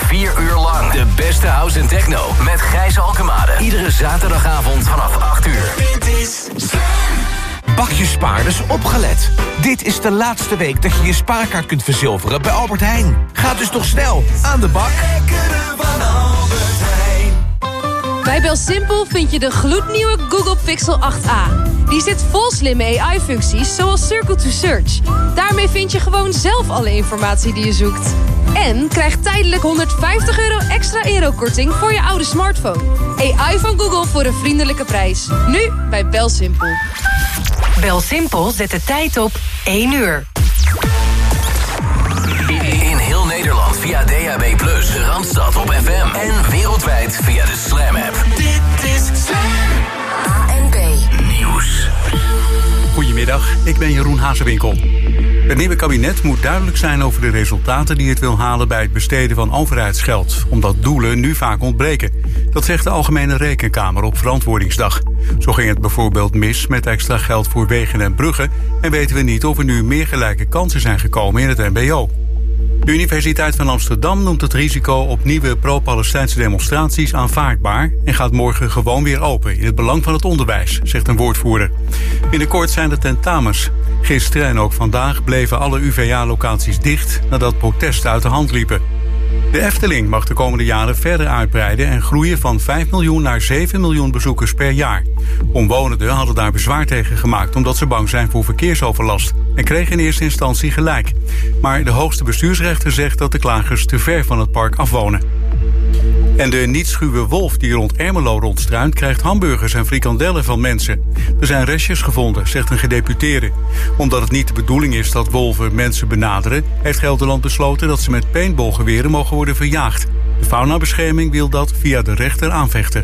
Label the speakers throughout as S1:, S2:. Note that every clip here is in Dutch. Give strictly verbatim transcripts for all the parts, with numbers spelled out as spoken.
S1: Vier uur lang de beste house en techno met Gijs Alkemade. Iedere zaterdagavond vanaf acht uur. Dit is
S2: Bakjesspaarders, opgelet. Dit is de laatste week dat je je spaarkaart kunt verzilveren bij Albert Heijn. Ga dus toch snel aan de bak.
S3: Bij BelSimpel vind je de gloednieuwe Google Pixel acht a. Die zit vol slimme A I-functies zoals Circle to Search. Daarmee vind je gewoon zelf alle informatie die je zoekt. En krijg tijdelijk honderdvijftig euro extra aerokorting voor je oude smartphone. A I van Google voor een vriendelijke prijs. Nu bij BelSimpel.
S4: BelSimpel zet de tijd op één uur.
S1: In heel Nederland via D A B plus, Randstad op F M en wereldwijd via de Slam app. Dit is Slam.
S4: A N B
S1: Nieuws.
S5: Goedemiddag, ik ben Jeroen Hazewinkel. Het nieuwe kabinet moet duidelijk zijn over de resultaten die het wil halen bij het besteden van overheidsgeld, omdat doelen nu vaak ontbreken. Dat zegt de Algemene Rekenkamer op Verantwoordingsdag. Zo ging het bijvoorbeeld mis met extra geld voor wegen en bruggen en weten we niet of er nu meer gelijke kansen zijn gekomen in het M B O. De Universiteit van Amsterdam noemt het risico op nieuwe pro-Palestijnse demonstraties aanvaardbaar en gaat morgen gewoon weer open in het belang van het onderwijs, zegt een woordvoerder. Binnenkort zijn er tentamens. Gisteren en ook vandaag bleven alle U V A-locaties dicht nadat protesten uit de hand liepen. De Efteling mag de komende jaren verder uitbreiden en groeien van vijf miljoen naar zeven miljoen bezoekers per jaar. Omwonenden hadden daar bezwaar tegen gemaakt omdat ze bang zijn voor verkeersoverlast en kregen in eerste instantie gelijk. Maar de hoogste bestuursrechter zegt dat de klagers te ver van het park afwonen. En de niet-schuwe wolf die rond Ermelo rondstruint krijgt hamburgers en frikandellen van mensen. Er zijn restjes gevonden, zegt een gedeputeerde. Omdat het niet de bedoeling is dat wolven mensen benaderen, heeft Gelderland besloten dat ze met paintballgeweren mogen worden verjaagd. De faunabescherming wil dat via de rechter aanvechten.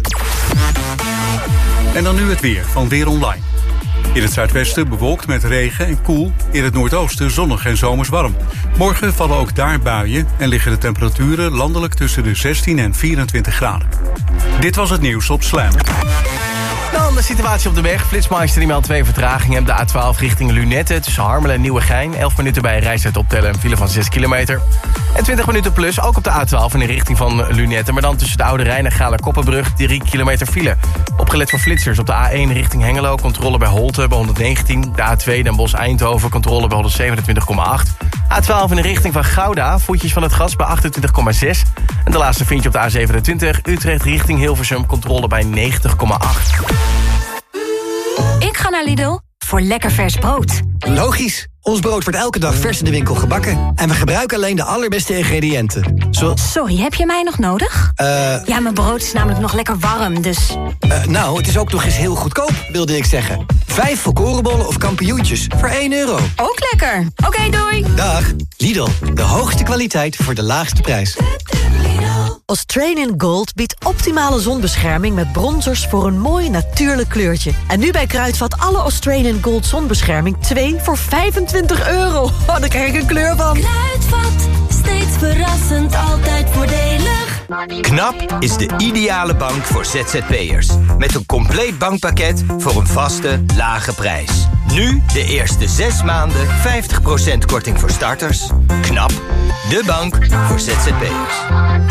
S5: En dan nu het weer van Weer Online. In het zuidwesten bewolkt met regen en koel. In het noordoosten zonnig en zomers warm. Morgen vallen ook daar buien en liggen de temperaturen landelijk tussen de zestien en vierentwintig graden. Dit was het nieuws op Slam.
S6: Dan de situatie op de weg. Flitsmeister die meldt twee vertragingen. De A twaalf richting Lunette tussen Harmelen en Nieuwegein. elf minuten bij reistijd optellen, een file van zes kilometer. En twintig minuten plus, ook op de A twaalf in de richting van Lunette. Maar dan tussen de Oude Rijn en Gala-Koppenbrug drie kilometer file. Opgelet voor flitsers op de A één richting Hengelo. Controle bij Holte bij honderdnegentien. De A twee Den Bosch-Eindhoven. Controle bij honderdzevenentwintig komma acht. A twaalf in de richting van Gouda. Voetjes van het gas bij achtentwintig komma zes. En de laatste vind je op de A zevenentwintig. Utrecht richting Hilversum. Controle bij negentig komma acht.
S4: Ik ga naar Lidl voor lekker vers brood.
S7: Logisch. Ons brood wordt elke dag vers in de winkel gebakken. En we gebruiken alleen de allerbeste ingrediënten. Zoals...
S4: Sorry, heb je mij nog nodig?
S7: Uh...
S4: Ja, mijn brood is namelijk nog lekker warm, dus...
S7: Uh, nou, het is ook nog eens heel goedkoop, wilde ik zeggen. Vijf volkorenbollen of kampioentjes voor één euro.
S4: Ook lekker. Oké, okay, doei.
S7: Dag. Lidl, de hoogste kwaliteit voor de laagste prijs.
S8: Australian Gold biedt optimale zonbescherming met bronzers voor een mooi natuurlijk kleurtje. En nu bij Kruidvat alle Australian Gold zonbescherming twee voor vijfentwintig euro. Oh, daar krijg ik een kleur van.
S9: Kruidvat, steeds verrassend, altijd voordelig.
S10: KNAP is de ideale bank voor Z Z P'ers. Met een compleet bankpakket voor een vaste, lage prijs. Nu de eerste zes maanden vijftig procent korting voor starters. KNAP, de bank voor Z Z P'ers.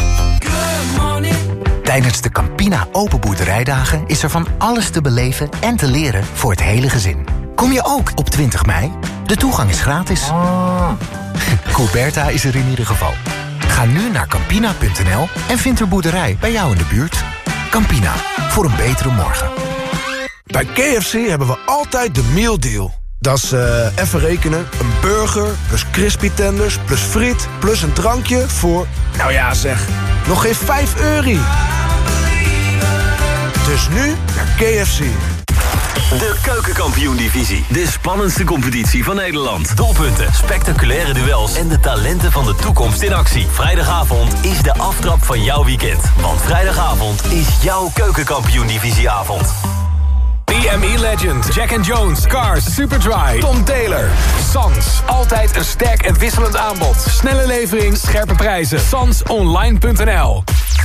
S11: Tijdens de Campina Open Boerderijdagen is er van alles te beleven en te leren voor het hele gezin. Kom je ook op twintig mei? De toegang is gratis. Coberta is er in ieder geval. Ga nu naar campina punt n l en vind een boerderij bij jou in de buurt. Campina, voor een betere morgen.
S12: Bij K F C hebben we altijd de meal deal. Dat is, uh, even rekenen, een burger plus crispy tenders plus friet plus een drankje voor, nou ja zeg, nog geen vijf euro. Dus nu naar K F C.
S1: De Keukenkampioen-divisie. De spannendste competitie van Nederland. Doelpunten, spectaculaire duels en de talenten van de toekomst in actie. Vrijdagavond is de aftrap van jouw weekend. Want vrijdagavond is jouw Keukenkampioen-divisieavond.
S13: B M E-legend, Jack and Jones, Cars, Superdry, Tom Taylor. Sans, altijd een sterk en wisselend aanbod. Snelle levering, scherpe prijzen. sans online punt n l.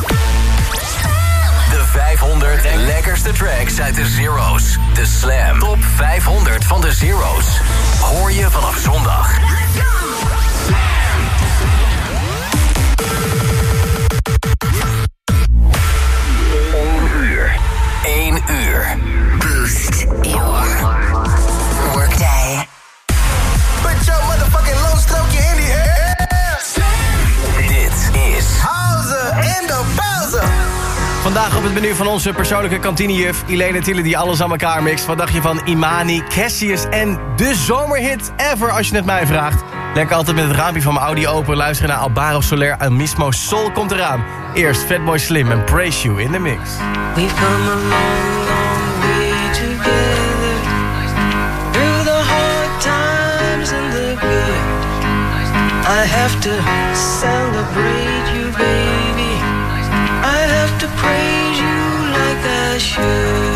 S1: De vijfhonderd lekkerste tracks uit de Zero's. De Slam Top vijfhonderd van de Zero's. Hoor je vanaf zondag.
S6: Vandaag op het menu van onze persoonlijke kantinejuf Ilene Tiele die alles aan elkaar mixt. Wat dacht je van Imani, Cassius en de zomerhit ever als je het mij vraagt. Lekker altijd met het raampje van mijn Audi open. Luisteren naar Alvaro Soler en Mismo Sol komt eraan. Eerst Fatboy Slim en Praise You in the mix.
S14: We've come a long, long way together. Through the hard times and the good. I have to celebrate you, baby. I have to praise you like I should.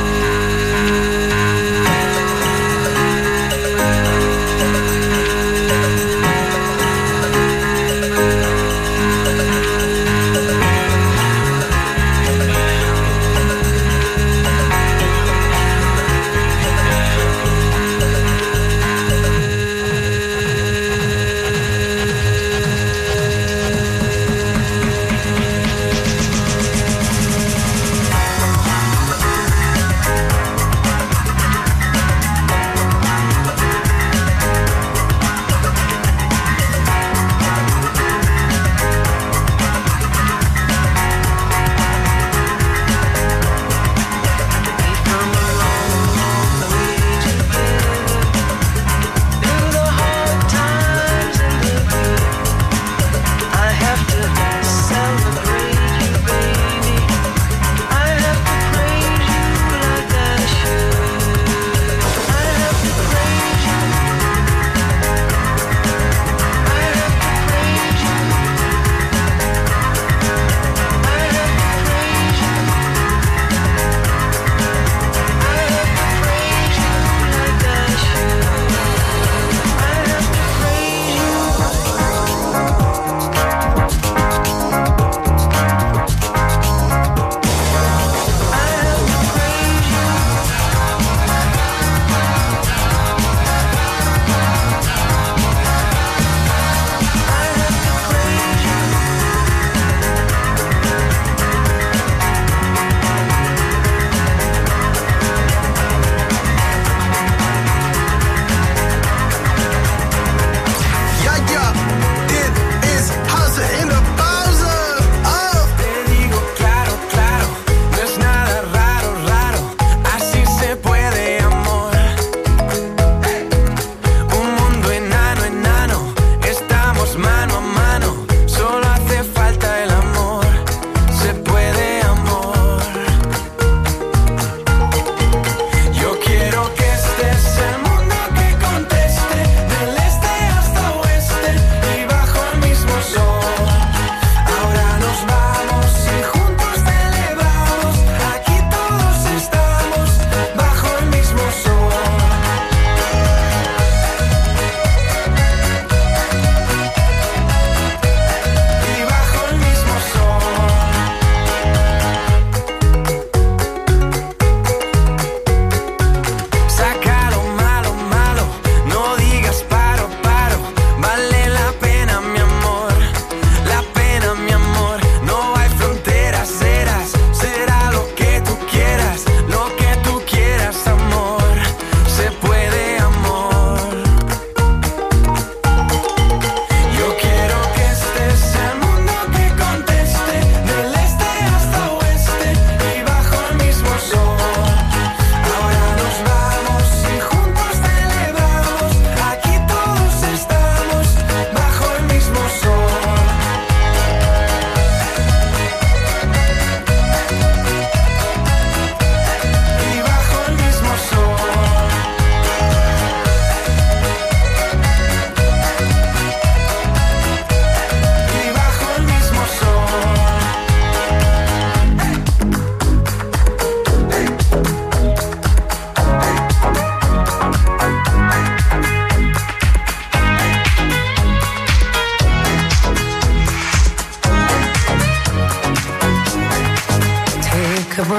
S15: take a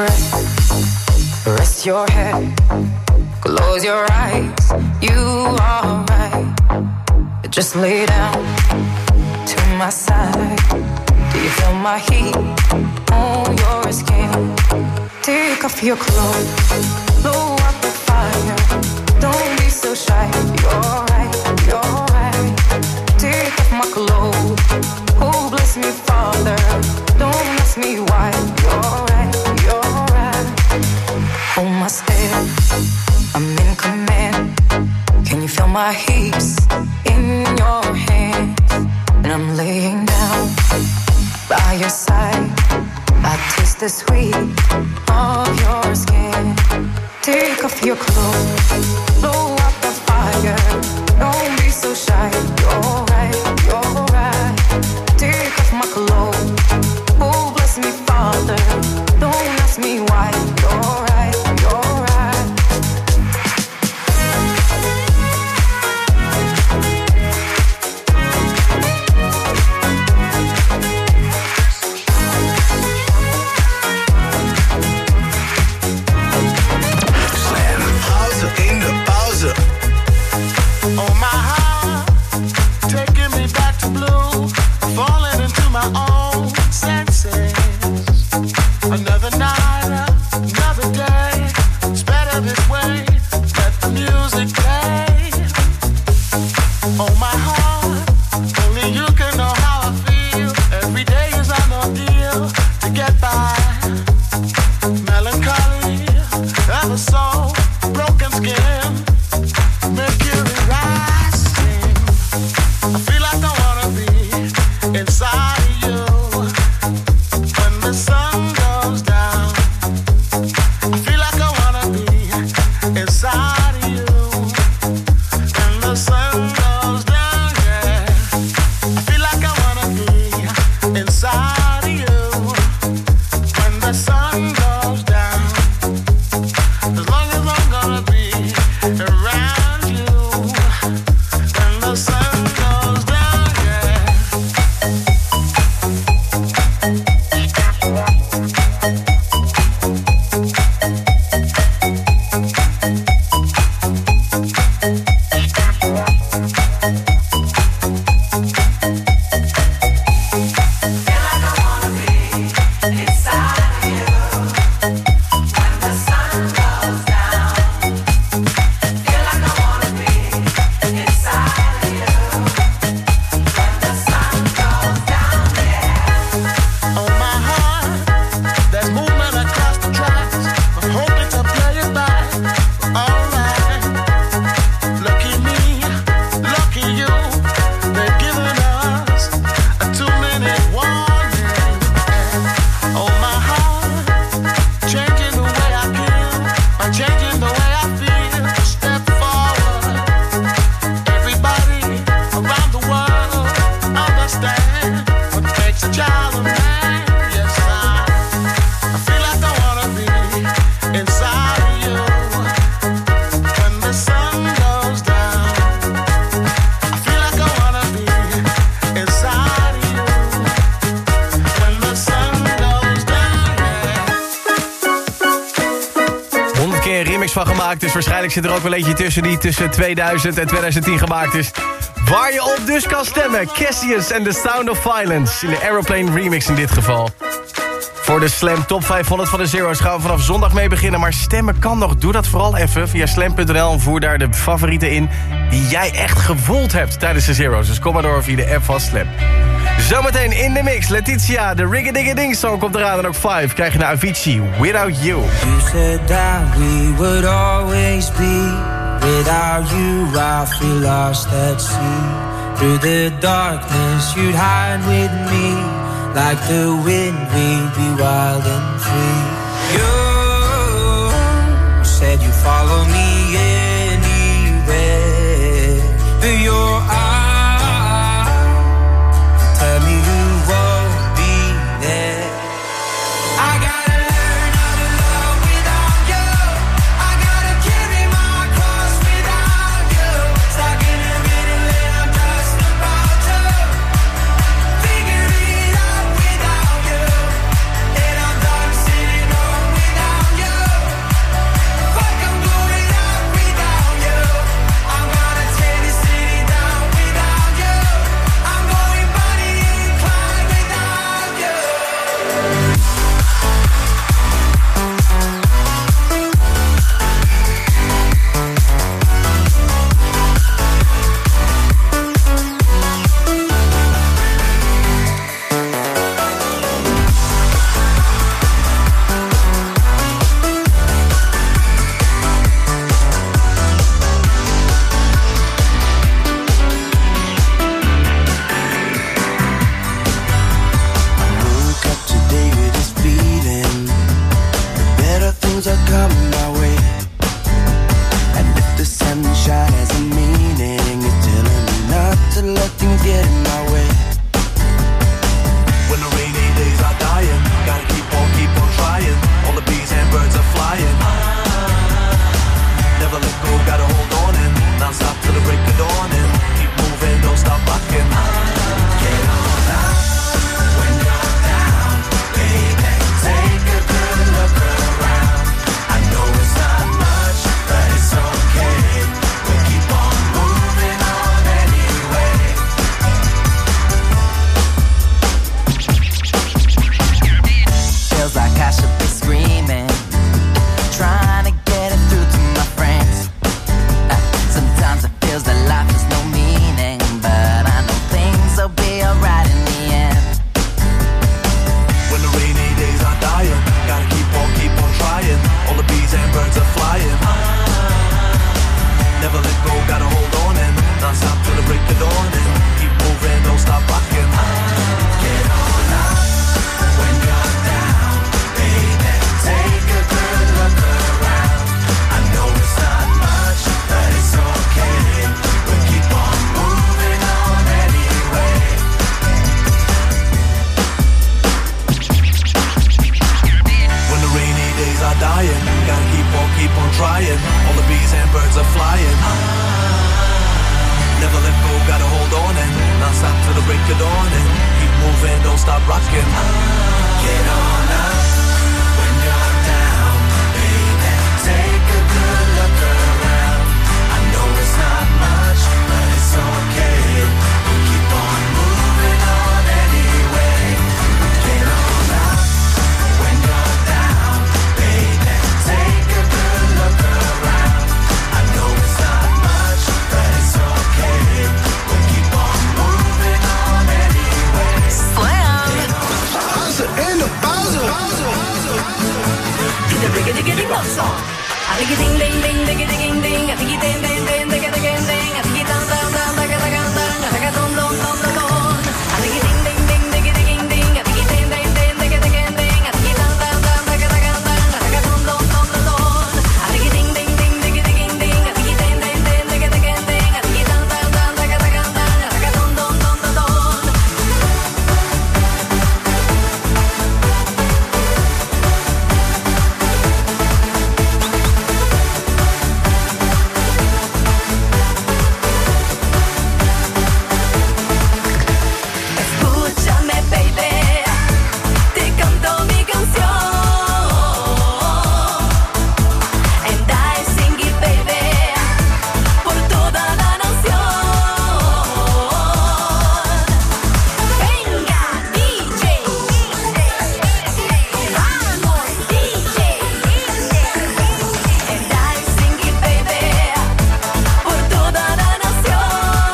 S15: breath, rest your head, close your eyes, you are right. Just lay down to my side. Do you feel my heat on your skin? Take off your clothes, blow up the fire. Don't be so shy, you're right, you're right. Take off my clothes, oh bless me Father. Don't ask me why, you're right. by your side. I taste the sweet of your skin. Take off your clothes, blow up the fire. Don't be so shy. You're right, you're right. Take off my clothes. Oh, bless me, Father. Don't ask me why. You're right, you're right.
S16: Oh my heart, taking me back to blue, falling into my own senses. Another night, another day, it's better this way, let the music play. Oh my heart, only you can know how I feel, every day is an ordeal to get by. Melancholy, ever so, broken skin, mercury rising. I feel like I wanna be inside of you when the sun goes down. I feel like I wanna be inside of you when the sun goes down, yeah. I feel like I wanna be inside of you when the sun goes down. As long as I'm gonna be around you when the sun goes down, yeah. On my heart, there's movement across the tracks. I'm hoping to play it back. Alright, lucky me, lucky you. They've given us a two-minute warning. Oh my heart, changing the way I feel, by changing the way I feel. Step forward, everybody around the world understand what makes a child a man. Yes, I, I feel like I wanna be inside of you when the sun goes down. I feel like I wanna be inside of you when the sun goes down, yeah.
S6: honderd keer een remix van gemaakt, dus waarschijnlijk zit er ook wel eentje tussen die tussen tweeduizend en tweeduizend tien gemaakt is. Waar je op dus kan stemmen. Cassius en The Sound of Violence. In de Aeroplane remix in dit geval. Voor de Slam Top vijfhonderd van de Zero's gaan we vanaf zondag mee beginnen. Maar stemmen kan nog. Doe dat vooral even via slam punt n l en voer daar de favorieten in die jij echt gevoeld hebt tijdens de Zero's. Dus kom maar door via de app van Slam. Zometeen in de mix. Letitia, de Rig-a-Ding-a-Ding song komt eraan. En ook vijf krijg je naar Avicii, Without You.
S17: You said that we would always be. Without you I feel lost at sea. Through the darkness you'd hide with me. Like the wind we'd be wild and free. You said you'd follow me anywhere. Through your eyes tell me you won't be there. I got
S16: I'm
S14: clouds are coming my way. And if the sunshine has a meaning, it's telling me not to let things get in my way.
S18: When the rainy days are dying, gotta keep on, keep on trying. All the bees and birds are flying. Never let go, gotta hold on and non-stop till the break of dawn and keep moving, don't stop rocking. Get on up when you're down, baby. Take a good look around. I know it's not much, but it's okay. We'll keep on moving on anyway.
S15: Feels like I should be screaming, trying to get it through to my friends. Uh, sometimes it feels that life has no meaning, but I know things will be alright in the end.
S18: When the rainy days are dying, gotta keep on, keep on trying. All the bees and birds are flying. Never let go, gotta hold on and non-stop till the break of dawn and keep moving, don't stop rocking. Get on up when you're down, baby. Take a good look around. I know it's not much, but it's okay. We'll keep on moving on anyway. When the rainy days are dying, gotta keep on, keep on trying. All the bees and birds are flying. Never let go, gotta hold on and non-stop till the break of dawn and keep moving, don't stop rocking. Get on up when you're down, baby. Take a good look around. I know it's not much, but it's okay. We'll keep on moving on anyway. Get on up when you're down, baby. Take a good look around. I know it's not much, but it's okay. We'll keep on moving on anyway.
S15: Slam!
S14: In the pauze.
S9: Digga digga digga digga bopsa. A digga ding ding ding digga ding ding. A digga ding ding ding digga digga ding. A digga dang dang dang digga digga dang. A digga dong dong dong dong dong. A digga ding ding ding digga ding ding. A digga ding ding ding digga digga ding. A digga dang dang dang digga digga dang. A digga dong dong dong dong dong. A digga ding ding ding digga ding ding. A digga ding ding ding digga digga ding. A digga dang dang dang digga digga dang. A digga dong dong dong dong dong. Escúchame, baby, te canto mi canción. And I sing it, baby, por toda la nación. Venga, D J, vamos, D J. And I sing it, baby, por toda la nación.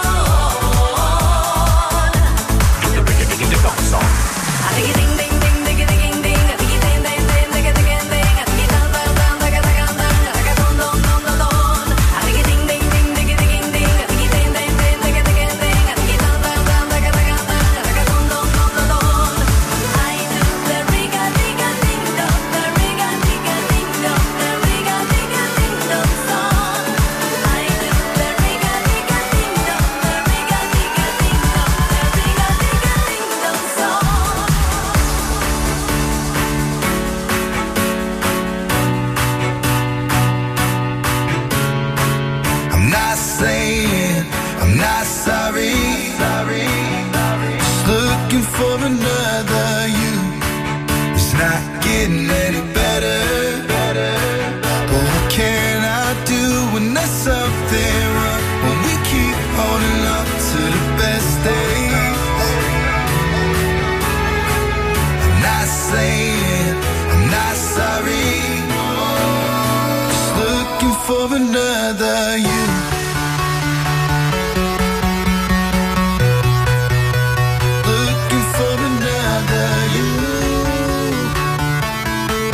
S9: A digga ding ding ding digga ding ding. A digga ding ding ding digga digga ding. A digga dang dang dang digga digga dang. A digga dong dong dong dong dong. A digga ding ding ding digga ding ding. A digga ding ding ding digga digga ding. A digga dang dang dang digga digga dang. A digga dong dong dong dong dong. I do the rigga digga ding dong. The rigga digga ding dong. The rigga digga ding dong song. I do the rigga digga ding dong. The rigga digga ding dong. The rigga digga ding dong song.
S16: I'm not saying I'm not sorry. Just looking for another you. It's not getting any better. But what can I do when there's something wrong? When we keep holding up to the best days. I'm not saying I'm not sorry. Just looking for another you. Looking for another you.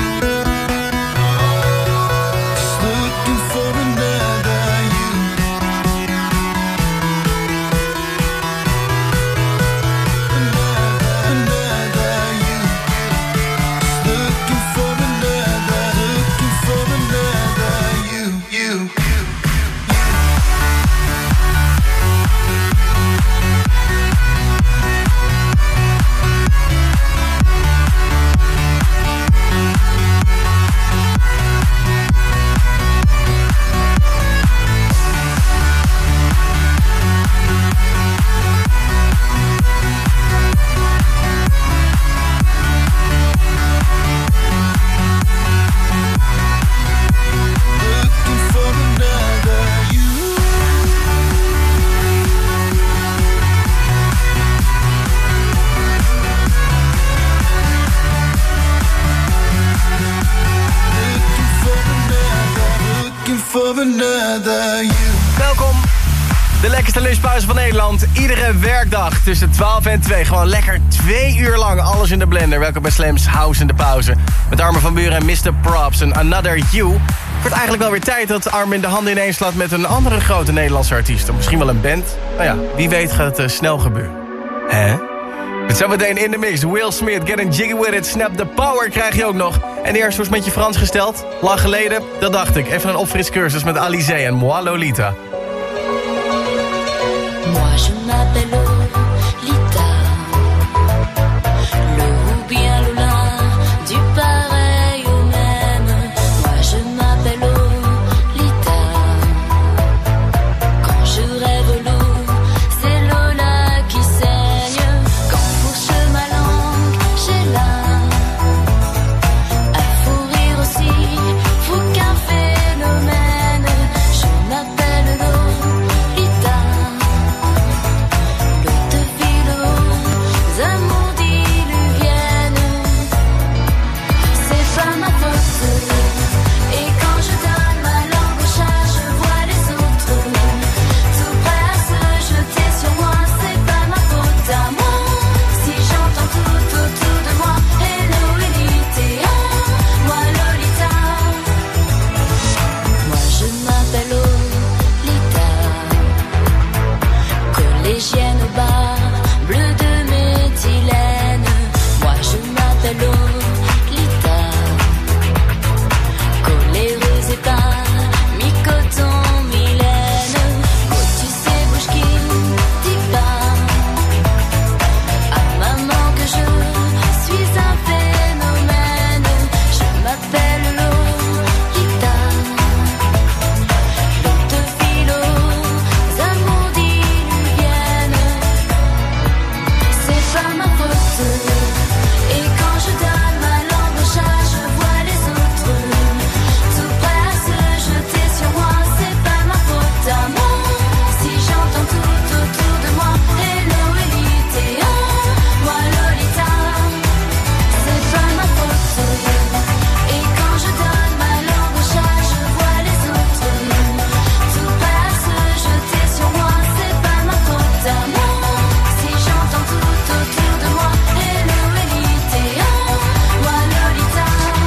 S6: beste lunchpauze van Nederland. Iedere werkdag tussen twaalf en twee. Gewoon lekker twee uur lang alles in de blender. Welkom bij Slam's House in de pauze. Met Armin van Buuren en mister Props en Another You. Het wordt eigenlijk wel weer tijd dat Armin de handen ineens slaat met een andere grote Nederlandse artiest. Of misschien wel een band. Nou ja, wie weet gaat het uh, snel gebeuren. Hè? Met zometeen in de mix. Will Smith, Getting Jiggy With It, Snap the Power krijg je ook nog. En eerst was met je Frans gesteld. Lang geleden, dat dacht ik. Even een opfriscursus met Alizé en Moi Lolita.
S9: Moi je m'appelle Lolita, le ou bien Lola, du pareil au même. Moi je m'appelle Lolita, quand je rêve l'eau, c'est Lola qui saigne. Quand fourche ma langue, j'ai l'âme à fou rire aussi, fou qu'un phénomène. Je m'appelle Lolita. Collégienne au bar, bleu de méthylène. Moi je m'appelle Lolita, coléreuse et pas mi-coton, mi-laine. Oh tu sais bouge qui dit pas à maman que je suis un phénomène. Je m'appelle Lolita, l'eau de philo, amour diluvienne. C'est pas ma faute. Et quand je donne ma langue au chat, je vois les autres tout prêts à se jeter sur moi. C'est pas ma faute à moi si j'entends tout autour de moi. Hello Elite, moi Lolita. C'est pas ma faute. Et quand je donne ma langue au chat, je vois les autres tout prêts à se jeter sur moi. C'est pas ma faute à moi si j'entends tout autour de moi. Hello Elite, moi Lolita.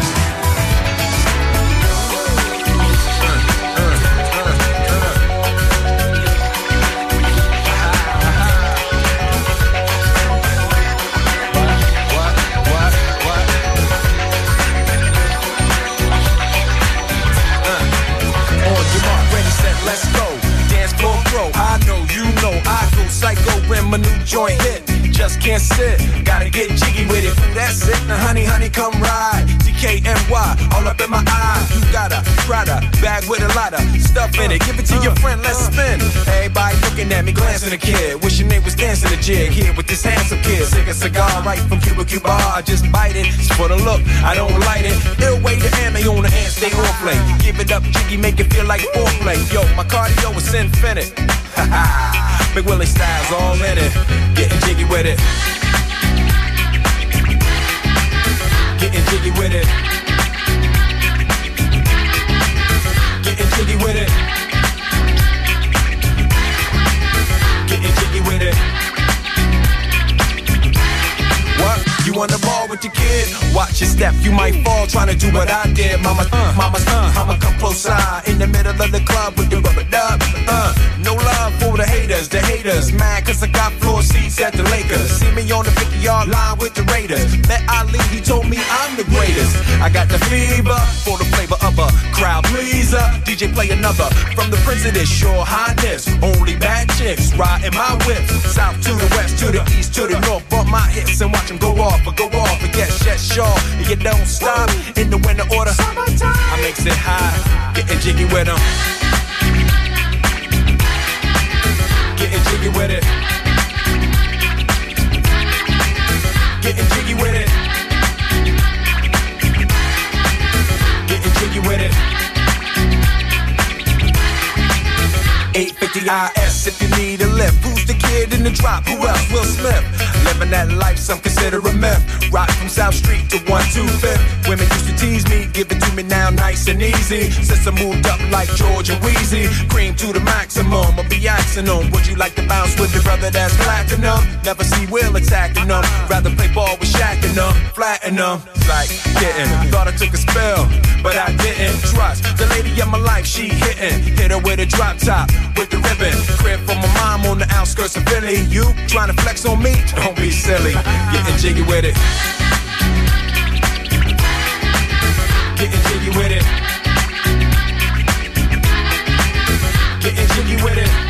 S18: On your mark, ready, set, let's go. Dance floor pro. I know, you know, I go psycho when my new joint hit. Just can't sit, gotta get jiggy with it. That's it, now honey, honey, come ride. D K N Y, all up in my eye. You got a Prada bag with a lot of stuff in it. Give it to your friend, let's spin. Everybody looking at me, glancing a kid. Wishing they was dancing a jig here with this handsome kid. Sick a cigar right from Cuba Cuba. I just bite it, it's for the look, I don't light it. Ill way to ammo on the hand, stay on play. Give it up, jiggy, make it feel like foreplay. Yo, my cardio is infinite. Ha ha, Big Willie style's all in it. Getting jiggy with it. Getting jiggy with it. Getting jiggy with it. Getting jiggy with it. What? You on the ball with your kid? Watch your step, you might fall trying to do what I did. Mama, uh, mama, uh, I'ma come close side in the middle of the club with the rubber dub. Uh, no love for the haters, the haters. Mad cause I got floor seats at the Lakers. See me on the fifty-yard line with the Raiders. Met Ali, he told me I'm the greatest. I got the fever for the flavor of a crowd pleaser. D J play another from the Prince of this Your Highness. Only bad chicks riding my whip. South to the west, to the east, to the north. Bump my hips and watch them go off, but go off and get shut sure. And you don't stop in the winter order. I makes it high, getting jiggy with them. Getting jiggy with it. Getting jiggy with it. Getting jiggy with it. eight fifty I S if you need a lift. Who's the kid in the drop? Who else? Will Smith. Living that life, some consider a myth. Rock from South Street to one two fifth. Women used to tease me,
S19: give it to me now nice and easy. Since I moved up like George and Wheezy, cream to the maximum, I'll be axing them. Would you like to bounce with your brother that's platinum? Never see Will attacking them. Rather play ball with Shaq and them, flatten them. Like getting, thought I took a spell, but I didn't trust the lady of my life. She hitting, hit her with a drop top with the ribbon. Crib for my mom on the outskirts of Philly. You trying to flex on me? Don't be silly. Getting jiggy with it. Getting jiggy with it. Getting jiggy with it.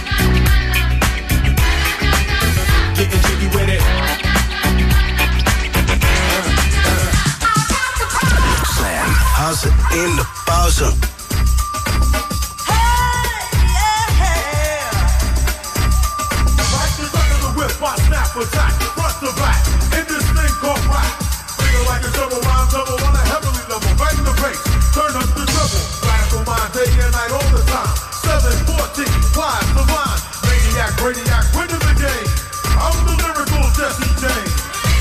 S19: Getting jiggy with it.
S16: Slam. Hustle in de pauze.
S20: Attack, front to back, in this thing called rap. Feel like a double rhyme, double on a heavenly level. Bang the bass, turn up the treble. Radical mind, day and night, all the time. seven fourteen, flies the line. Maniac, radiac, winning the game. I'm the lyrical Jesse James.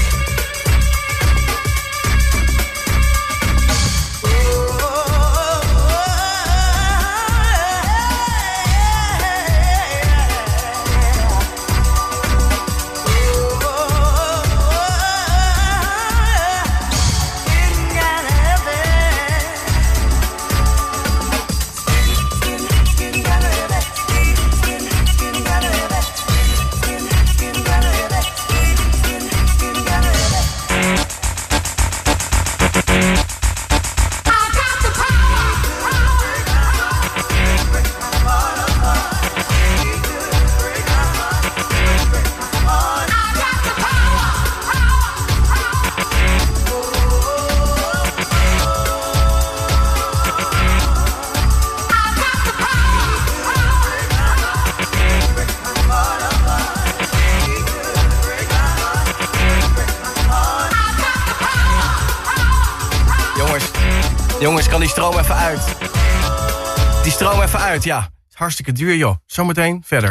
S6: Jongens, kan die stroom even uit? Die stroom even uit, ja. Is hartstikke duur, joh. Zometeen verder.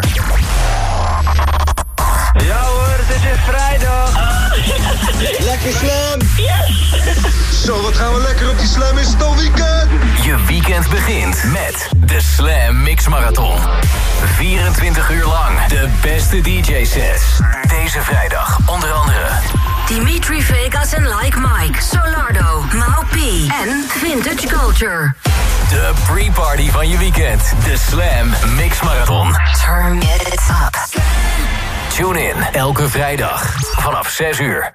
S21: Ja hoor, het is vrijdag.
S16: Lekker slam. Yes. Zo, wat gaan we lekker op die slam. Is het al weekend?
S1: Je weekend begint met de Slam Mix Marathon. vierentwintig uur lang de beste D J-sets. Deze vrijdag onder andere
S4: Dimitri Vegas en Like Mike, Solardo, Mau P en Vintage Culture.
S1: De pre-party van je weekend. De Slam Mix Marathon.
S4: Turn it up.
S1: Tune in elke vrijdag vanaf zes uur.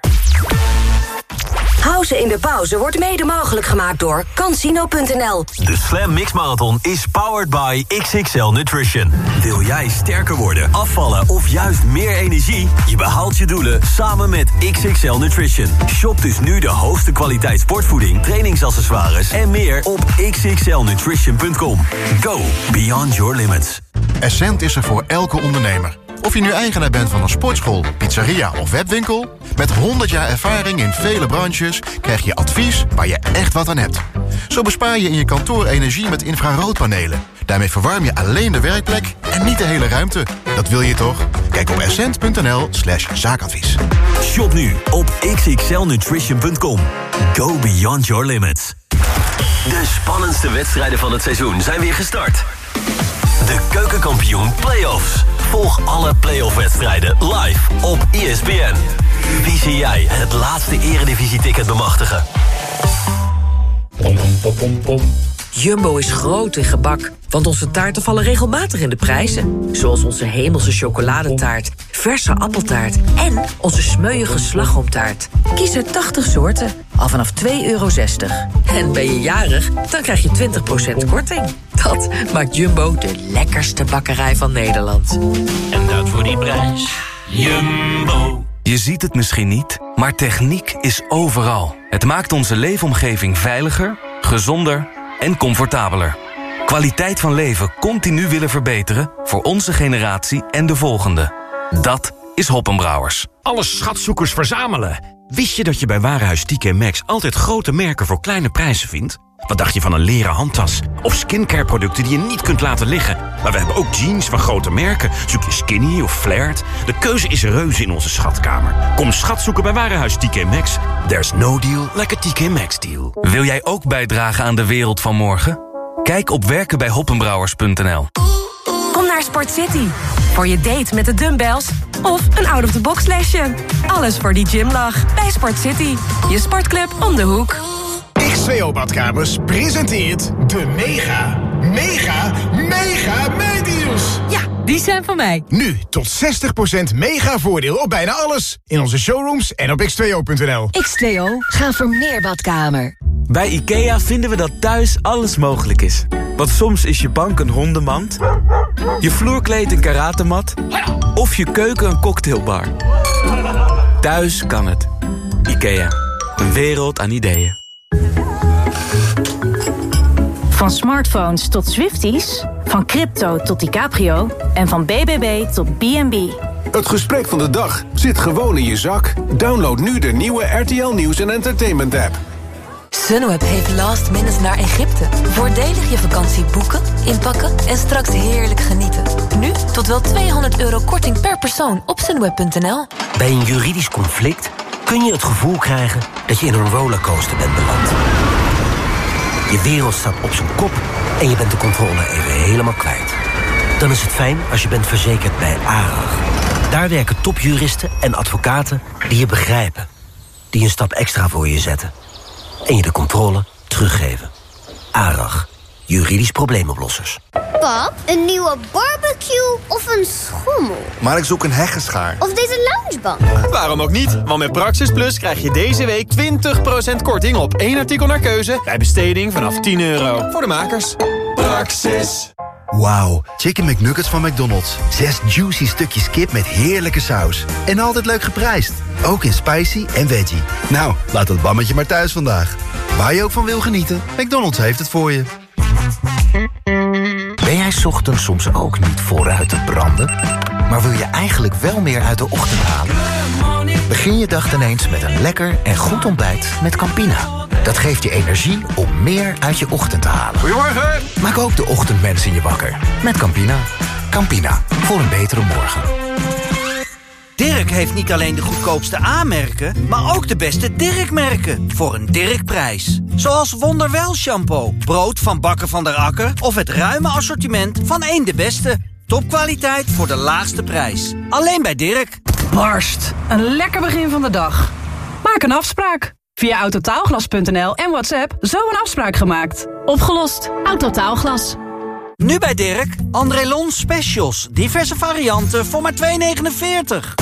S4: House in de pauze wordt mede mogelijk gemaakt door Cansino punt n l.
S1: De Slam Mix Marathon is powered by X X L Nutrition. Wil jij sterker worden, afvallen of juist meer energie? Je behaalt je doelen samen met X X L Nutrition. Shop dus nu de hoogste kwaliteit sportvoeding, trainingsaccessoires en meer op x x l nutrition punt com. Go beyond your limits.
S22: Essent is er voor elke ondernemer. Of je nu eigenaar bent van een sportschool, pizzeria of webwinkel, met honderd jaar ervaring in vele branches krijg je advies waar je echt wat aan hebt. Zo bespaar je in je kantoor energie met infraroodpanelen. Daarmee verwarm je alleen de werkplek en niet de hele ruimte. Dat wil je toch? Kijk op essent punt n l slash zaakadvies.
S1: Shop nu op x x l nutrition punt com. Go beyond your limits. De spannendste wedstrijden van het seizoen zijn weer gestart. De Keukenkampioen Playoffs. Volg alle playoff-wedstrijden live op E S P N. Wie zie jij het laatste eredivisie-ticket bemachtigen?
S23: Jumbo is groot in gebak, want onze taarten vallen regelmatig in de prijzen. Zoals onze hemelse chocoladetaart, verse appeltaart en onze smeuïge slagroomtaart. Kies uit tachtig soorten, al vanaf twee euro zestig. En ben je jarig, dan krijg je twintig procent korting. Dat maakt Jumbo de lekkerste bakkerij van Nederland.
S24: En dat voor die prijs. Jumbo. Je ziet het misschien niet, maar techniek is overal. Het maakt onze leefomgeving veiliger, gezonder en comfortabeler. Kwaliteit van leven continu willen verbeteren voor onze generatie en de volgende. Dat is Hoppenbrouwers.
S25: Alle schatzoekers verzamelen. Wist je dat je bij Warenhuis T K Maxx altijd grote merken voor kleine prijzen vindt?
S2: Wat dacht je van een leren handtas? Of skincare producten die je niet kunt laten liggen? Maar we hebben ook jeans van grote merken. Zoek je skinny of flared? De keuze is reuze in onze schatkamer. Kom schat zoeken bij Warenhuis T K Maxx. There's no deal like a T K Maxx deal.
S24: Wil jij ook bijdragen aan de wereld van morgen? Kijk op werken bij hoppenbrouwers punt n l.
S3: Kom naar Sport City. Voor je date met de dumbbells of een out-of-the-box lesje. Alles voor die gymlach bij Sport City. Je sportclub om de hoek.
S5: X twee O Badkamers presenteert de mega, mega, mega meedeals.
S3: Ja, die zijn van mij.
S5: Nu tot zestig procent mega voordeel op bijna alles. In onze showrooms en op x twee o punt n l.
S3: X twee O, ga voor meer badkamer.
S7: Bij IKEA vinden we dat thuis alles mogelijk is. Want soms is je bank een hondenmand, je vloerkleed een karatemat of je keuken een cocktailbar. Thuis kan het. IKEA, een wereld aan ideeën.
S25: Van smartphones tot Swifties, van crypto tot DiCaprio en van B B B tot B en B.
S26: Het gesprek van de dag zit gewoon in je zak. Download nu de nieuwe R T L Nieuws en Entertainment app.
S27: Sunweb heeft last minute naar Egypte. Voordelig je vakantie boeken, inpakken en straks heerlijk genieten. Nu tot wel tweehonderd euro korting per persoon op sunweb punt n l.
S28: Bij een juridisch conflict kun je het gevoel krijgen dat je in een rollercoaster bent beland. Je wereld staat op zijn kop en je bent de controle even helemaal kwijt. Dan is het fijn als je bent verzekerd bij ARAG. Daar werken topjuristen en advocaten die je begrijpen. Die een stap extra voor je zetten. En je de controle teruggeven. ARAG. Juridisch probleemoplossers.
S29: Pap, een nieuwe barbecue of een schommel?
S30: Maar ik zoek een heggenschaar.
S29: Of deze loungebank?
S31: Waarom ook niet? Want met Praxis Plus krijg je deze week twintig procent korting op één artikel naar keuze bij besteding vanaf tien euro. Voor de makers. Praxis.
S30: Wauw, Chicken McNuggets van McDonald's. Zes juicy stukjes kip met heerlijke saus. En altijd leuk geprijsd. Ook in spicy en veggie. Nou, laat dat bammetje maar thuis vandaag. Waar je ook van wil genieten, McDonald's heeft het voor je.
S28: Ben jij 's ochtends soms ook niet vooruit te branden? Maar wil je eigenlijk wel meer uit de ochtend halen? Begin je dag ineens met een lekker en goed ontbijt met Campina. Dat geeft je energie om meer uit je ochtend te halen.
S31: Goedemorgen!
S28: Maak ook de ochtendmensen je wakker met Campina. Campina, voor een betere morgen.
S32: Dirk heeft niet alleen de goedkoopste A-merken, maar ook de beste Dirk-merken. Voor een Dirkprijs. Zoals Wonderwel shampoo, brood van Bakker van der Akker of het ruime assortiment van één de beste. Topkwaliteit voor de laagste prijs. Alleen bij Dirk.
S33: Barst, een lekker begin van de dag. Maak een afspraak. Via autotaalglas punt n l en WhatsApp zo een afspraak gemaakt. Opgelost. Autotaalglas.
S32: Nu bij Dirk, André Lon Specials. Diverse varianten voor maar twee negenenveertig.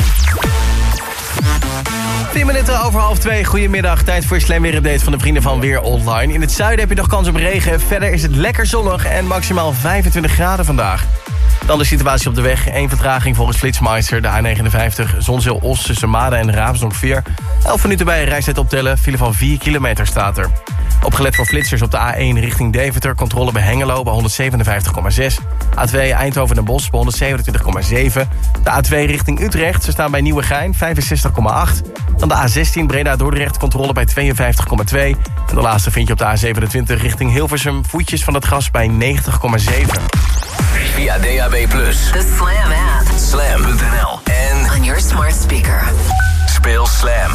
S6: Vier minuten over half twee. Goedemiddag. Tijd voor je Slam Weer Update van de vrienden van Weer Online. In het zuiden heb je nog kans op regen. Verder is het lekker zonnig en maximaal vijfentwintig graden vandaag. Dan de situatie op de weg. Eén vertraging volgens Flitsmeister. De A negenenvijftig, Zonzeel-Os tussen Maden en Ravensdonk vier. elf minuten bij reistijd optellen. File van vier kilometer staat er. Opgelet voor flitsers op de A één richting Deventer. Controle bij Hengelo bij honderdzevenenvijftig komma zes. A twee Eindhoven en Bosch bij honderdzevenentwintig komma zeven. De A twee richting Utrecht. Ze staan bij Nieuwegein vijfenzestig komma acht. Dan de A zestien Breda-Dordrecht. Controle bij tweeënvijftig komma twee. En de laatste vind je op de A zevenentwintig richting Hilversum. Voetjes van het gas bij negentig komma zeven.
S1: Via D A B plus,
S4: The Slam app.
S1: slam punt n l en
S4: On your smart speaker.
S1: speel Slam.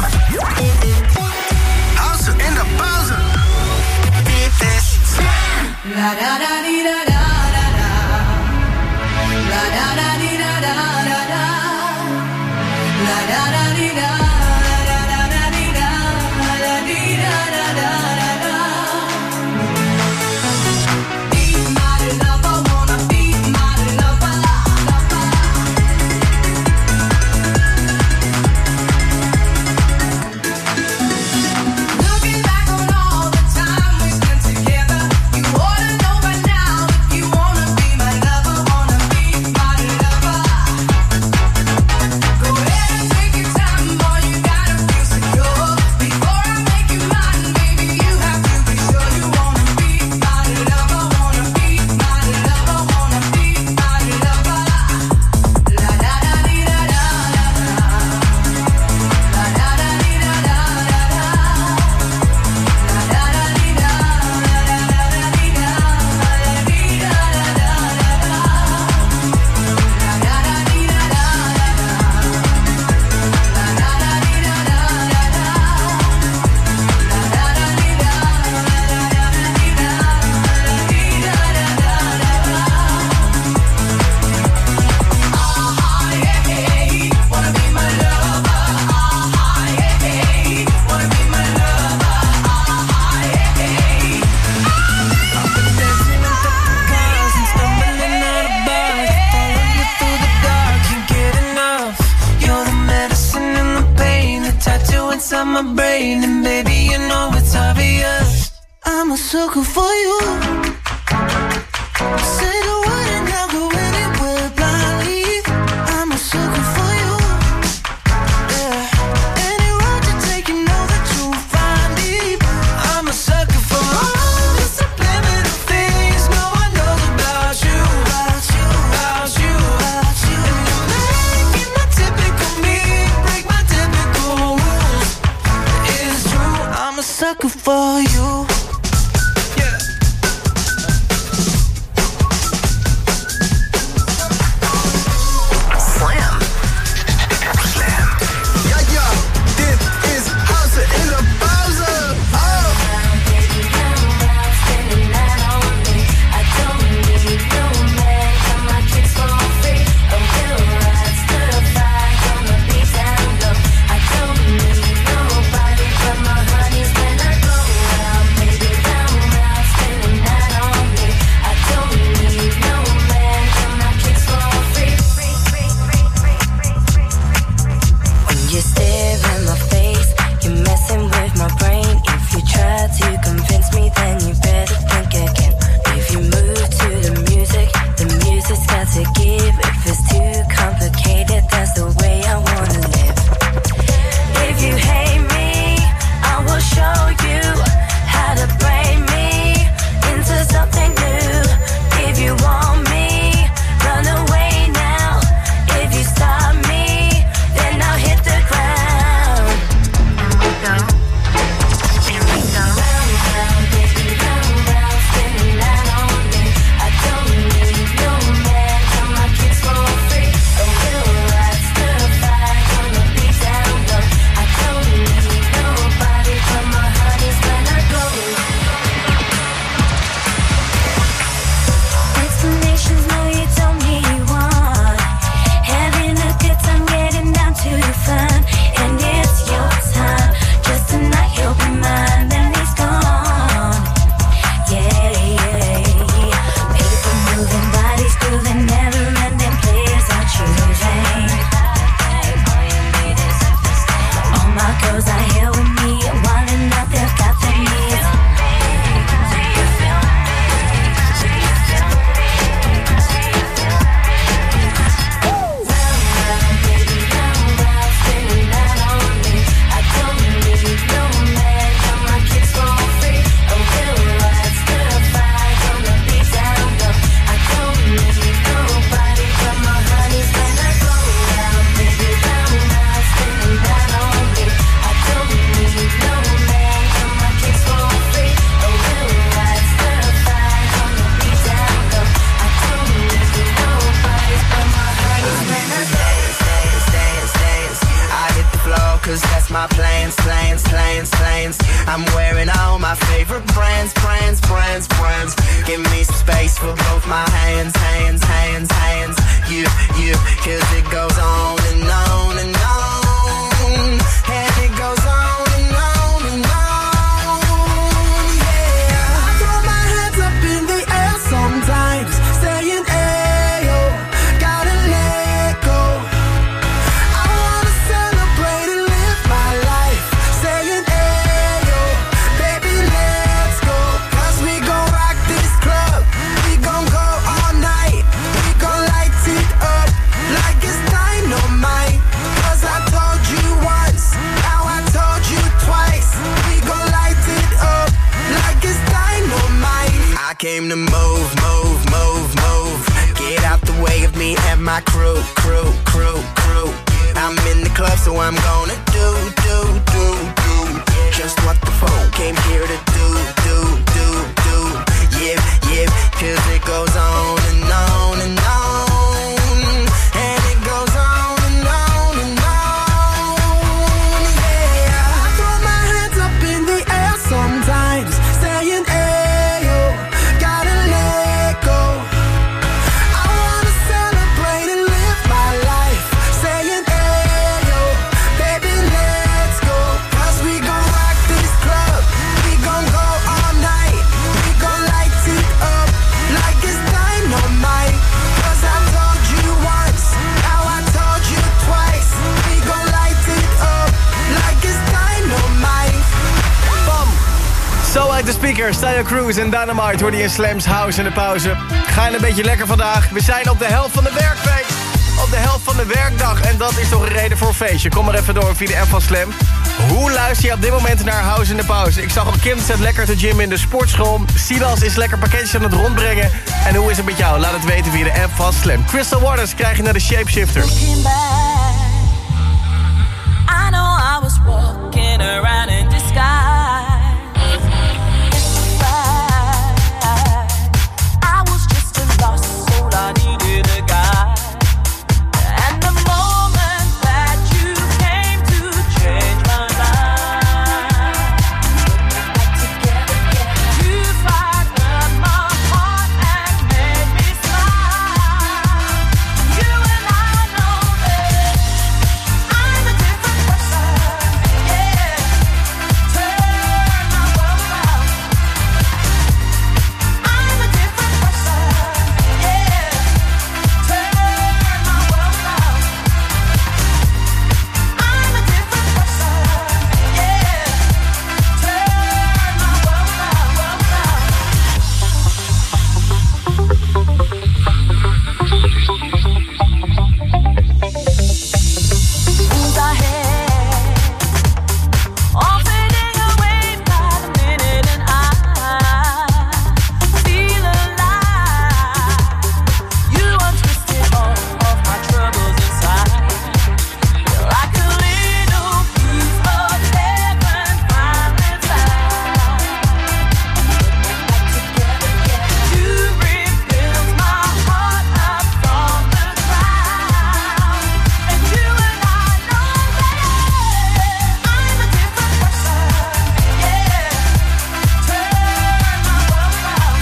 S16: House in de pauze. Dit is Slam.
S9: La da da di da da da da. La da da di da da da da. La da da di da da da da di da da di da da da da da. Be my lover, wanna be my lover, lover. Looking back on all the time we spent together, you ought to know by mine, and baby, you know it's obvious. I'm a sucker for you. Say the word and I'll go anywhere blindly. I'm a sucker for you. Yeah. Any road you take, you know that you'll find me. I'm a sucker for all the subliminal things no one knows about you, about you, about you, about you. And you're making my typical me break my typical rules. It's true, I'm a sucker for you. Baby,
S6: Zo uit de speakers, Taylor Cruz en Dynamite worden in Slam's House in de pauze. Ga je een beetje lekker vandaag? We zijn op de helft van de werkweek. Op de helft van de werkdag. En dat is toch een reden voor een feestje. Kom maar even door via de app van Slam. Hoe luister je op dit moment naar House in de pauze? Ik zag al Kim zet lekker te gym in de sportschool. Silas is lekker pakketjes aan het rondbrengen. En hoe is het met jou? Laat het weten via de app van Slam. Crystal Waters krijg je naar de Shapeshifter.
S9: Looking back, I know I was walking around in disguise. I was just a lost soul, I needed a guide. And the moment that you came to change my life, you frightened my heart and made me smile. You and I know that I'm a different person, yeah. Turn my world around. I'm a different person, yeah. Turn my world around. I'm a different person, yeah. Turn my world around, world around. Wounds I had, all fading away by the minute, and I feel alive. You untwisted all of my troubles inside. You're like a little piece of heaven finally found. You rebuilt my heart up from the ground. And you and I know that I'm a different person, yeah. Turn my world around.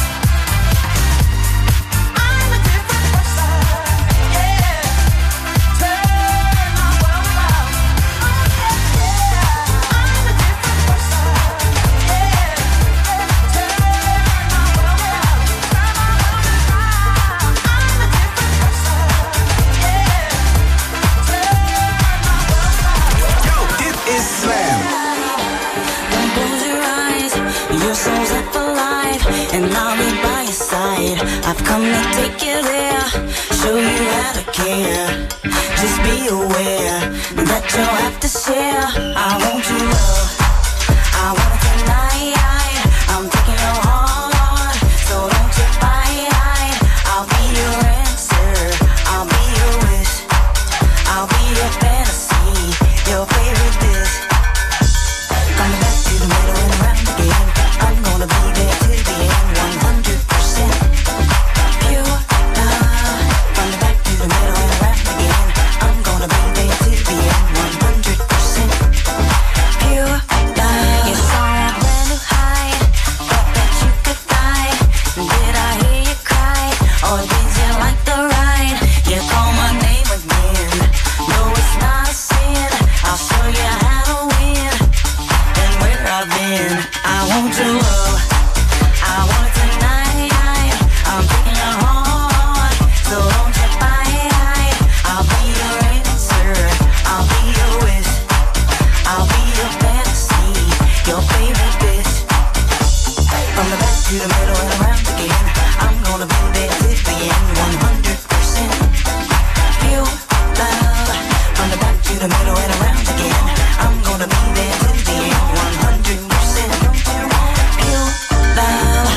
S9: I'm a different person, yeah. Turn my world around. Oh yeah, yeah. I'm a different person, yeah. Turn my world around. Turn my world around. I'm a different person, yeah. Turn my world around.
S16: Yo, dit is Slam.
S9: Don't close your eyes, your soul's up alive, and I'll be by your side. I've come to take you there, show you how to care. Just be aware that you'll have to share. I want your love, I want it tonight. I'm taking your heart, so don't you fight. I'll be your answer, I'll be your wish, I'll be your fantasy, your favorite dish. Coming back to the middle and around again. I'm gonna be there till the end, one hundred percent pure love. From the back to the middle and around again. I'm gonna be there till the end, one hundred percent pure love. You saw a brand new high, thought that you could fly. Did I hear you cry, or did you like the ride? You call my name again, no it's not a sin. I'll show you how to win and where I've been. I want your love, I want it tonight. I'm taking your heart, so don't you fight. I'll be your answer, I'll be your wish, I'll be your fantasy, your favorite dish. From the back to the middle and around again. I'm gonna be there till the end, one hundred percent pure love. From the back to the middle and around again. I'm gonna be there till the end, one hundred percent pure love.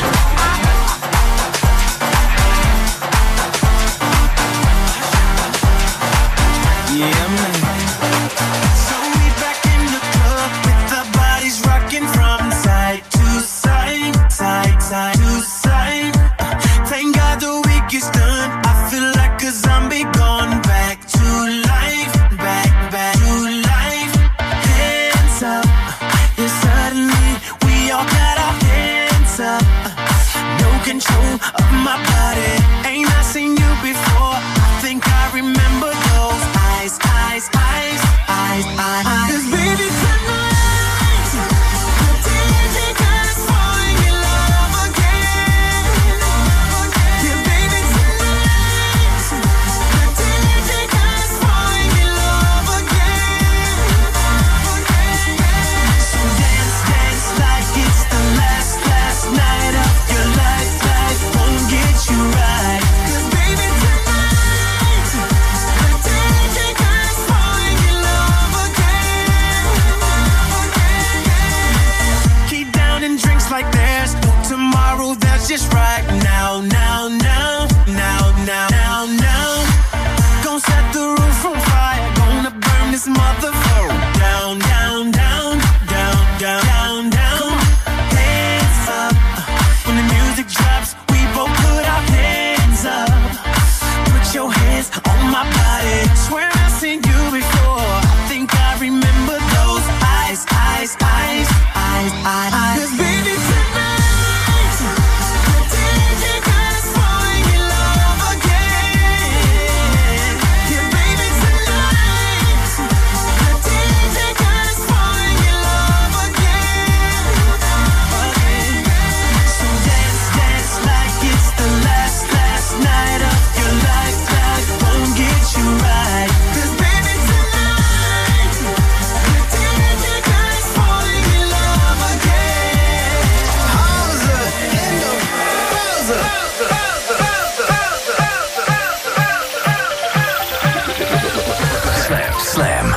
S16: Yeah, man. So we back in the club with the bodies rocking from side to side, side, side to side. Thank God the week is done. I feel like a zombie gone back to life, back, back to life. Hands up, yeah, suddenly we all got our hands up. No control of my body. Ain't I seen you before? I think I remember those eyes, eyes, eyes, eyes, eyes. 'Cause baby tonight, the D J got us falling in love again. Yeah, baby tonight, the D J got us falling in love again. So dance, dance like it's the last It's like there's no tomorrow, there's just right now, now, now, now, now, now, now. Gonna set the roof on fire, gonna burn this motherfucker down, down, down, down, down, down, down. Hands up, when the music drops, we both put our hands up. Put your hands on my body, swear I've seen you before. I think I remember those eyes, eyes, eyes, eyes, eyes, eyes. 'Cause baby tonight, pretend you guys falling in love again. Yeah, baby tonight, pretend you guys falling in love again. So dance, dance like it's the last, last night of your life. That won't get you right. 'Cause baby tonight, pretend you guys falling in love again. Hauser, Endo, Bowser.
S1: Slam, slam.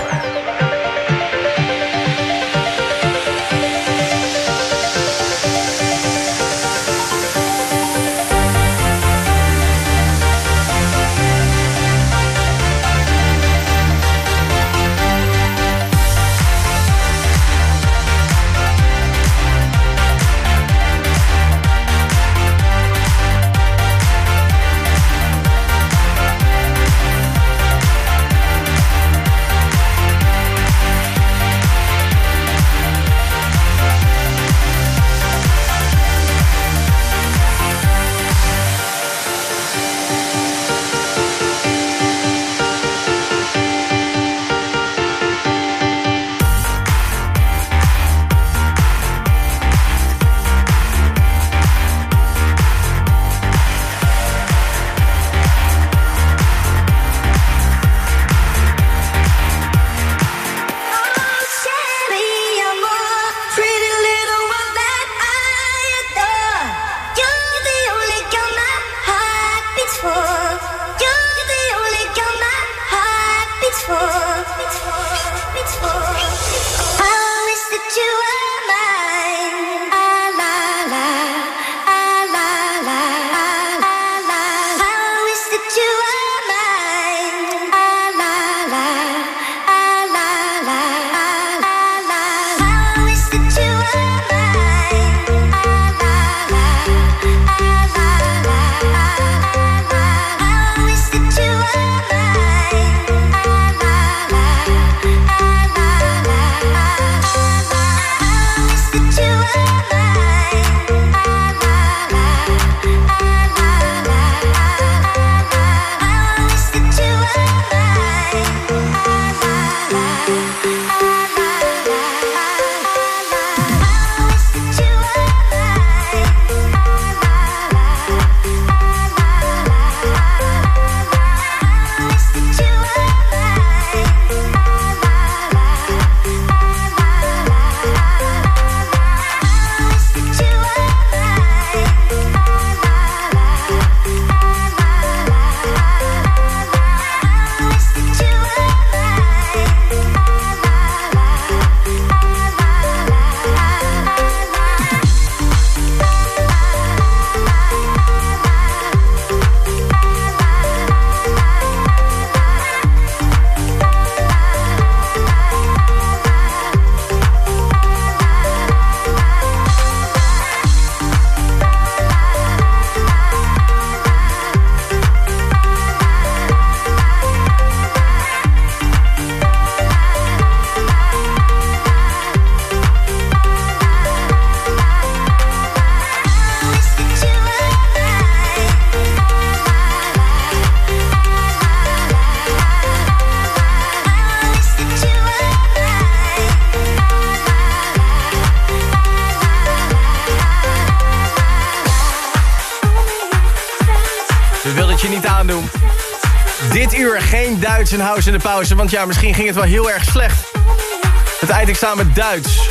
S6: Dit uur geen Duits en house in de pauze, want ja, misschien ging het wel heel erg slecht. Het eindexamen Duits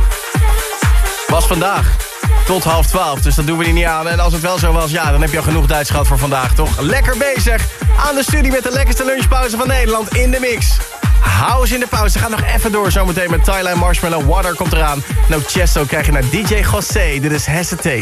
S6: was vandaag tot half twaalf, dus dat doen we er niet aan. En als het wel zo was, ja, dan heb je al genoeg Duits gehad voor vandaag, toch? Lekker bezig aan de studie met de lekkerste lunchpauze van Nederland in de mix. House in de pauze. Gaat nog even door zometeen met Tyler Marshmallow. Water komt eraan. No Chesto krijg je naar D J José. Dit is Hesitate.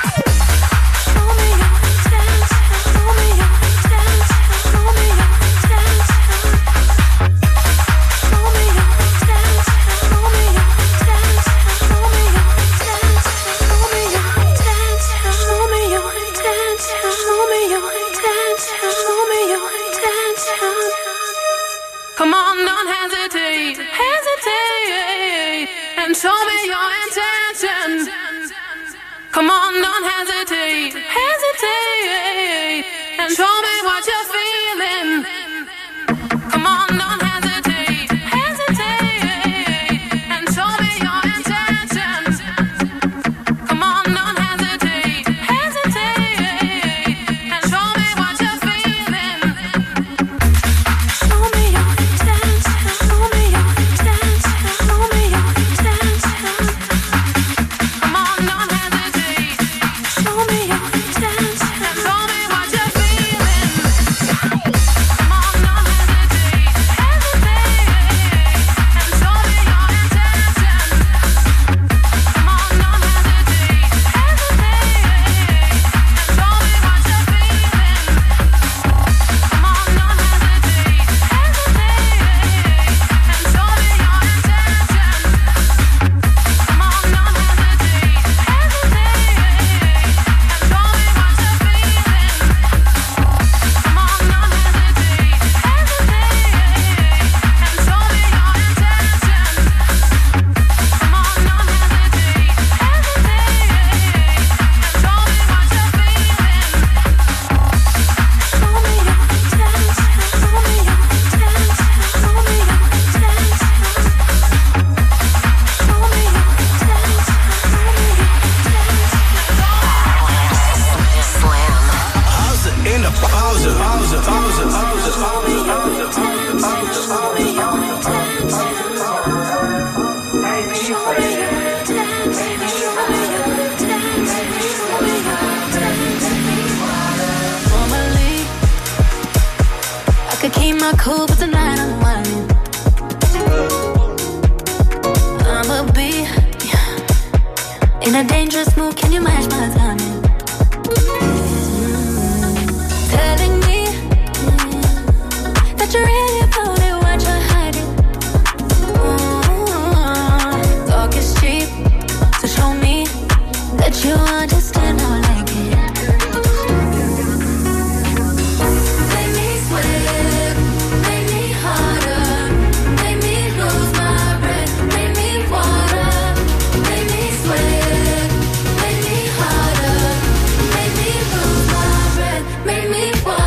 S9: Come on, don't hesitate, hesitate, and show me your intention. Come on, don't hesitate, hesitate, and show me what you're feeling. Come on, don't hesitate, hesitate, and show me your intention. Come on, don't hesitate, hesitate, and show me what you're feeling. Show me your intention, show me your intention, show me your intention. Come on, don't hesitate, show me your intention, and show me what you're feeling. Come on, don't hesitate, hesitate, and show me your intention. Come on, don't hesitate, hesitate, and show me what you're feeling. Come on, don't hesitate, hesitate, and show me your intention. Come on, don't hesitate, hesitate, and show me what you're feeling. Come on, don't hesitate, hesitate, and show me your intention. Come on, don't hesitate, hesitate, and show me what you're feeling. Show me your intention, show me your intention, show me your intention. Show me your
S16: House in the pauze, pauze, pauze, pauze,
S9: Normally, I could keep my cool, but tonight I'm whining. I'ma be in a dangerous mood. Can you match my timing? Mm, telling me that you're really about it, what you're hiding. Mm, talk is cheap, so show me that you understand how I like it. Make me sweat, make me harder, make me lose my breath, make me water, make me sweat, make me harder, make me lose my breath, make me water.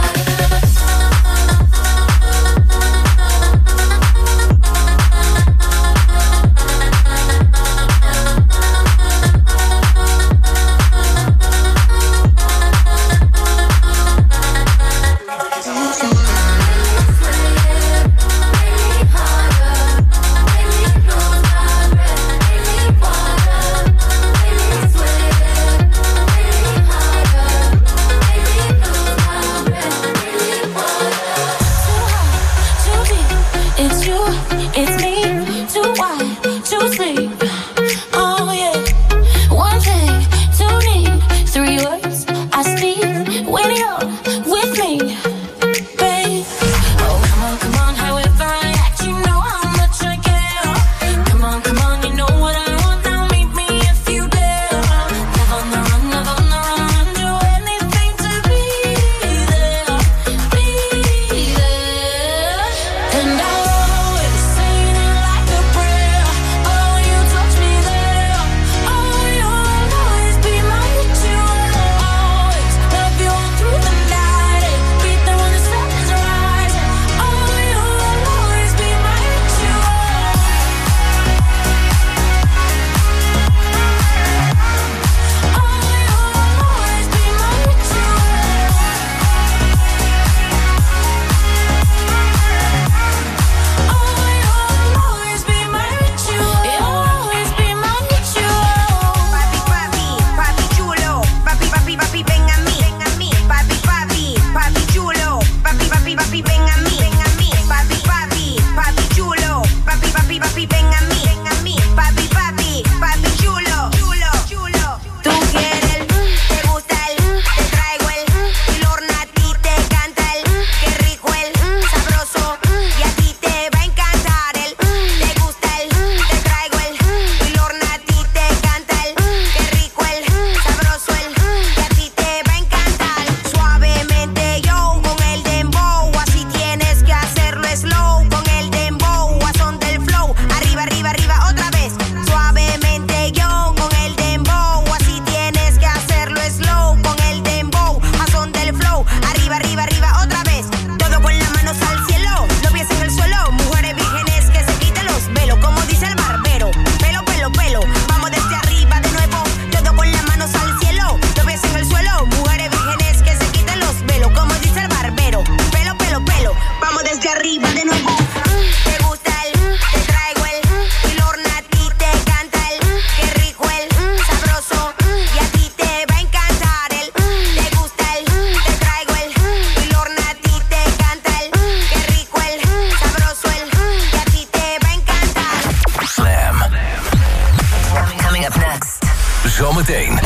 S1: Zometeen.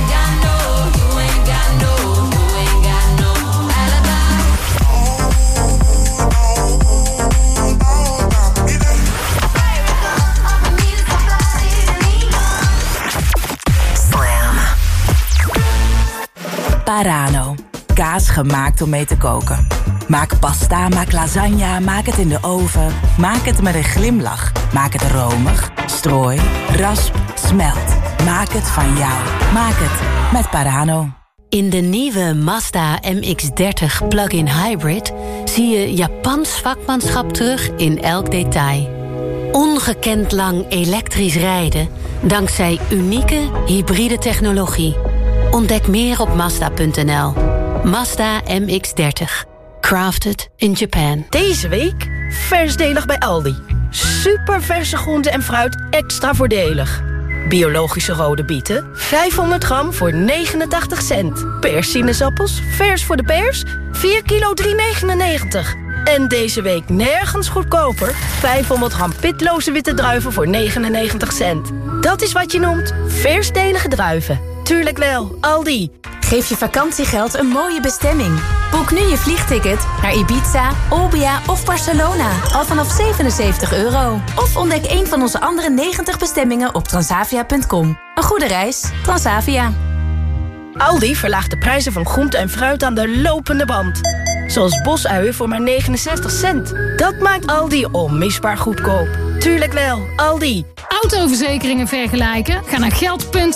S8: Parano. Kaas gemaakt om mee te koken. Maak pasta, maak lasagne, maak het in de oven. Maak het met een glimlach. Maak het romig, strooi, rasp, smelt. Maak het van jou. Maak het met Parano.
S10: In de nieuwe Mazda M X dertig plug-in hybrid zie je Japans vakmanschap terug in elk detail. Ongekend lang elektrisch rijden dankzij unieke hybride technologie. Ontdek meer op Mazda punt n l. Mazda M X dertig. Crafted in Japan.
S11: Deze week versdelig bij Aldi. Super verse groenten en fruit extra voordelig. Biologische rode bieten, vijfhonderd gram voor negenentachtig cent. Perssinezappels, vers voor de pers, vier kilo drie negenennegentig. En deze week nergens goedkoper. vijfhonderd gram pitloze witte druiven voor negenennegentig cent. Dat is wat je noemt versdelige druiven. Tuurlijk wel, Aldi.
S25: Geef je vakantiegeld een mooie bestemming. Boek nu je vliegticket naar Ibiza, Olbia of Barcelona. Al vanaf zevenenzeventig euro. Of ontdek een van onze andere negentig bestemmingen op transavia punt com. Een goede reis, Transavia.
S11: Aldi verlaagt de prijzen van groente en fruit aan de lopende band. Zoals bosuien voor maar negenenzestig cent. Dat maakt Aldi onmisbaar goedkoop. Tuurlijk wel, Aldi.
S12: Autoverzekeringen vergelijken? Ga naar geld punt